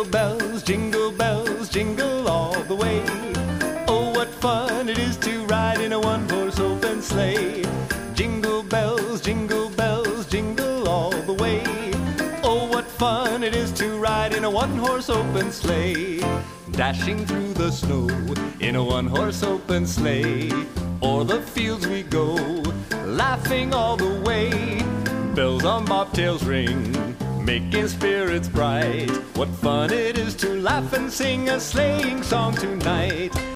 bells, jingle all the way. Oh, what fun it is to ride in a one-horse open sleigh. Jingle bells, jingle all the way. Oh, what fun it is to ride in a one-horse open sleigh. Dashing through the snow in a one-horse open sleigh. O'er the fields we go, laughing all the way. Bells on bobtails ring, making spirits bright. What fun it is to laugh and sing a sleighing song tonight.